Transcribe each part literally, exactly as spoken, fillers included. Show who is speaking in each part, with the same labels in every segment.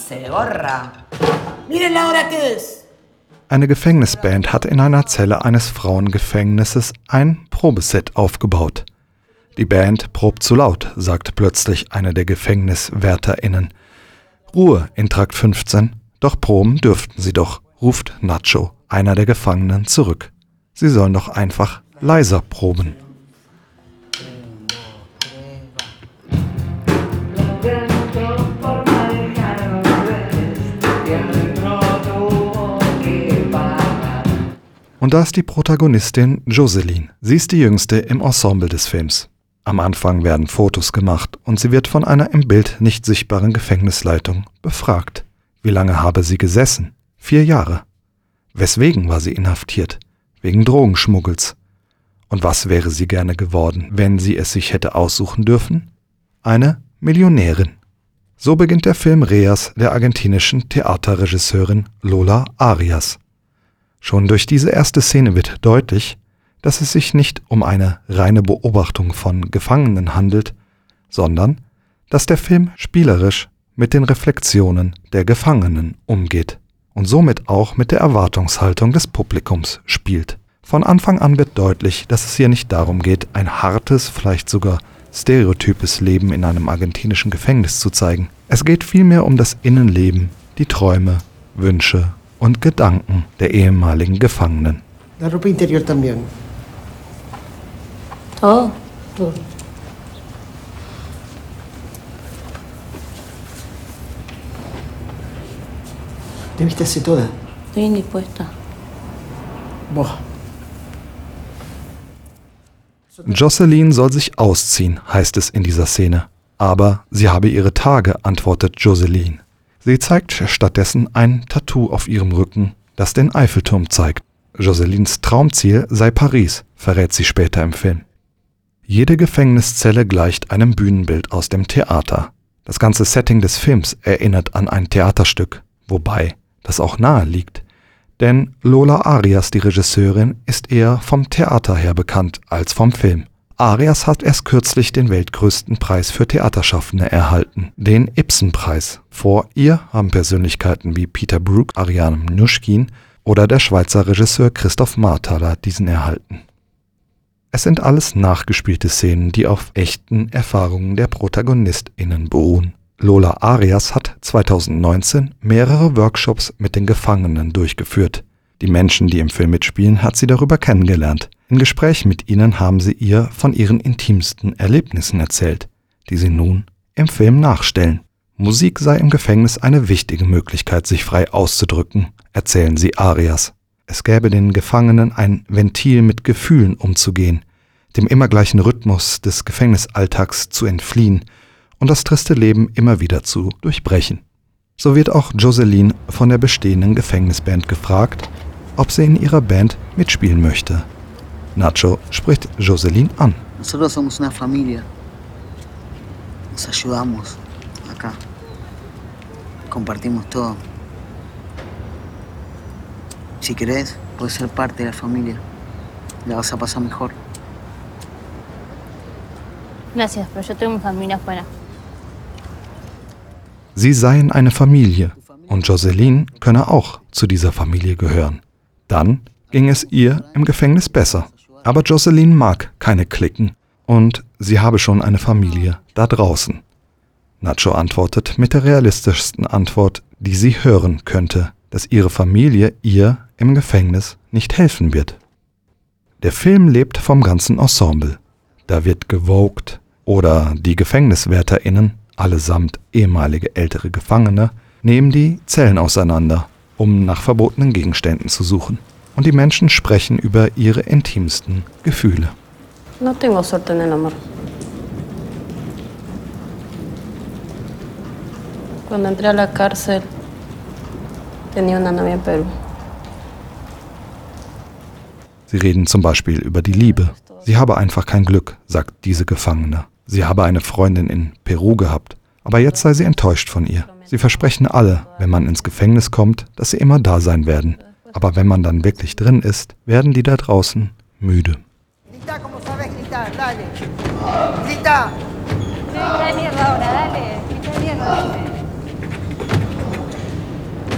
Speaker 1: Eine Gefängnisband hat in einer Zelle eines Frauengefängnisses ein Probeset aufgebaut. Die Band probt zu laut, sagt plötzlich eine der GefängniswärterInnen. Ruhe in Trakt fünfzehn, doch proben dürften sie doch, ruft Nacho, einer der Gefangenen, zurück. Sie sollen doch einfach leiser proben. Und da ist die Protagonistin Jocelyn. Sie ist die jüngste im Ensemble des Films. Am Anfang werden Fotos gemacht und sie wird von einer im Bild nicht sichtbaren Gefängnisleitung befragt. Wie lange habe sie gesessen? Vier Jahre. Weswegen war sie inhaftiert? Wegen Drogenschmuggels. Und was wäre sie gerne geworden, wenn sie es sich hätte aussuchen dürfen? Eine Millionärin. So beginnt der Film Reas der argentinischen Theaterregisseurin Lola Arias. Schon durch diese erste Szene wird deutlich, dass es sich nicht um eine reine Beobachtung von Gefangenen handelt, sondern dass der Film spielerisch mit den Reflexionen der Gefangenen umgeht und somit auch mit der Erwartungshaltung des Publikums spielt. Von Anfang an wird deutlich, dass es hier nicht darum geht, ein hartes, vielleicht sogar stereotypes Leben in einem argentinischen Gefängnis zu zeigen. Es geht vielmehr um das Innenleben, die Träume, Wünsche und Gedanken der ehemaligen Gefangenen.
Speaker 2: La ropa interior también.
Speaker 3: Todo. Todo.
Speaker 2: ¿Te viste así toda?
Speaker 3: Estoy indispuesta.
Speaker 2: Boah.
Speaker 1: Jocelyn soll sich ausziehen, heißt es in dieser Szene. Aber sie habe ihre Tage, antwortet Jocelyn. Sie zeigt stattdessen ein Tattoo auf ihrem Rücken, das den Eiffelturm zeigt. Jocelyns Traumziel sei Paris, verrät sie später im Film. Jede Gefängniszelle gleicht einem Bühnenbild aus dem Theater. Das ganze Setting des Films erinnert an ein Theaterstück, wobei das auch nahe liegt. Denn Lola Arias, die Regisseurin, ist eher vom Theater her bekannt als vom Film. Arias hat erst kürzlich den weltgrößten Preis für Theaterschaffende erhalten, den Ibsen-Preis. Vor ihr haben Persönlichkeiten wie Peter Brook, Ariane Mnouchkine oder der Schweizer Regisseur Christoph Marthaler diesen erhalten. Es sind alles nachgespielte Szenen, die auf echten Erfahrungen der ProtagonistInnen beruhen. Lola Arias hat zweitausendneunzehn mehrere Workshops mit den Gefangenen durchgeführt. Die Menschen, die im Film mitspielen, hat sie darüber kennengelernt. In Gesprächen mit ihnen haben sie ihr von ihren intimsten Erlebnissen erzählt, die sie nun im Film nachstellen. Musik sei im Gefängnis eine wichtige Möglichkeit, sich frei auszudrücken, erzählen sie Arias. Es gäbe den Gefangenen ein Ventil, mit Gefühlen umzugehen, dem immer gleichen Rhythmus des Gefängnisalltags zu entfliehen und das triste Leben immer wieder zu durchbrechen. So wird auch Jocelyn von der bestehenden Gefängnisband gefragt, ob sie in ihrer Band mitspielen möchte. Nacho spricht Jocelyn an.
Speaker 4: Nosotros somos una familia. Nos ayudamos acá. Compartimos todo. Si querés, puedes ser parte de la familia. La vas a pasar mejor.
Speaker 3: Gracias, pero yo tengo mi familia afuera.
Speaker 1: Sie seien eine Familie und Jocelyn könne auch zu dieser Familie gehören. Dann ging es ihr im Gefängnis besser. Aber Jocelyn mag keine Cliquen und sie habe schon eine Familie da draußen. Nacho antwortet mit der realistischsten Antwort, die sie hören könnte, dass ihre Familie ihr im Gefängnis nicht helfen wird. Der Film lebt vom ganzen Ensemble. Da wird gewogt oder die GefängniswärterInnen, allesamt ehemalige ältere Gefangene, nehmen die Zellen auseinander, um nach verbotenen Gegenständen zu suchen. Und die Menschen sprechen über ihre intimsten Gefühle.
Speaker 3: No tengo suerte en el amor. Cuando entré a la cárcel, tenía una novia en Perú.
Speaker 1: Sie reden zum Beispiel über die Liebe. Sie habe einfach kein Glück, sagt diese Gefangene. Sie habe eine Freundin in Peru gehabt, aber jetzt sei sie enttäuscht von ihr. Sie versprechen alle, wenn man ins Gefängnis kommt, dass sie immer da sein werden. Aber wenn man dann wirklich drin ist, werden die da draußen müde.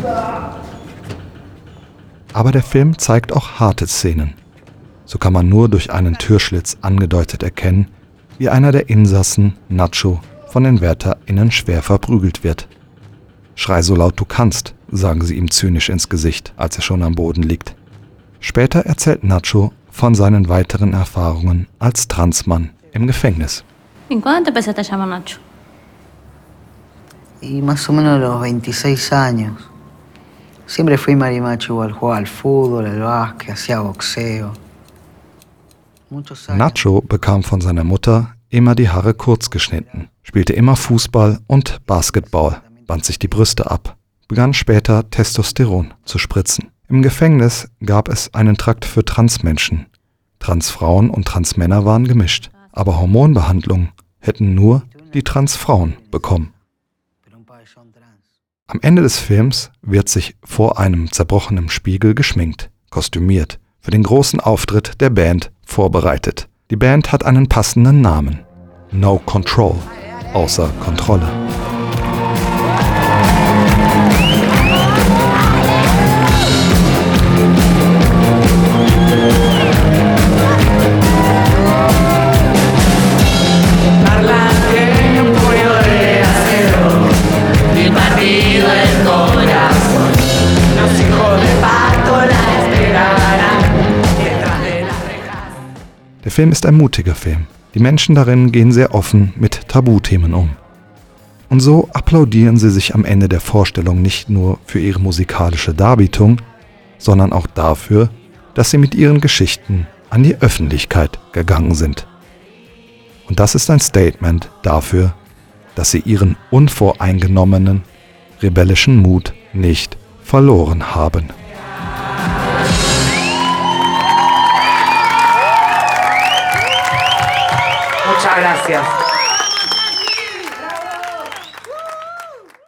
Speaker 1: Aber der Film zeigt auch harte Szenen. So kann man nur durch einen Türschlitz angedeutet erkennen, wie einer der Insassen, Nacho, von den WärterInnen schwer verprügelt wird. »Schrei so laut du kannst«, sagen sie ihm zynisch ins Gesicht, als er schon am Boden liegt. Später erzählt Nacho von seinen weiteren Erfahrungen als Transmann im Gefängnis.
Speaker 3: ¿En cuándo te empezaste a llamar Nacho?
Speaker 4: Y más o menos a los veintiséis años. Siempre fui marimacho igual, jugaba al fútbol, al básquet, hacía boxeo. Muchos años.
Speaker 1: Nacho bekam von seiner Mutter immer die Haare kurz geschnitten, spielte immer Fußball und Basketball, band sich die Brüste ab, begann später Testosteron zu spritzen. Im Gefängnis gab es einen Trakt für Transmenschen. Transfrauen und Transmänner waren gemischt, aber Hormonbehandlung hätten nur die Transfrauen bekommen. Am Ende des Films wird sich vor einem zerbrochenen Spiegel geschminkt, kostümiert, für den großen Auftritt der Band vorbereitet. Die Band hat einen passenden Namen: No Control, außer Kontrolle. Der Film ist ein mutiger Film. Die Menschen darin gehen sehr offen mit Tabuthemen um. Und so applaudieren sie sich am Ende der Vorstellung nicht nur für ihre musikalische Darbietung, sondern auch dafür, dass sie mit ihren Geschichten an die Öffentlichkeit gegangen sind. Und das ist ein Statement dafür, dass sie ihren unvoreingenommenen, rebellischen Mut nicht verloren haben.
Speaker 5: Muchas gracias.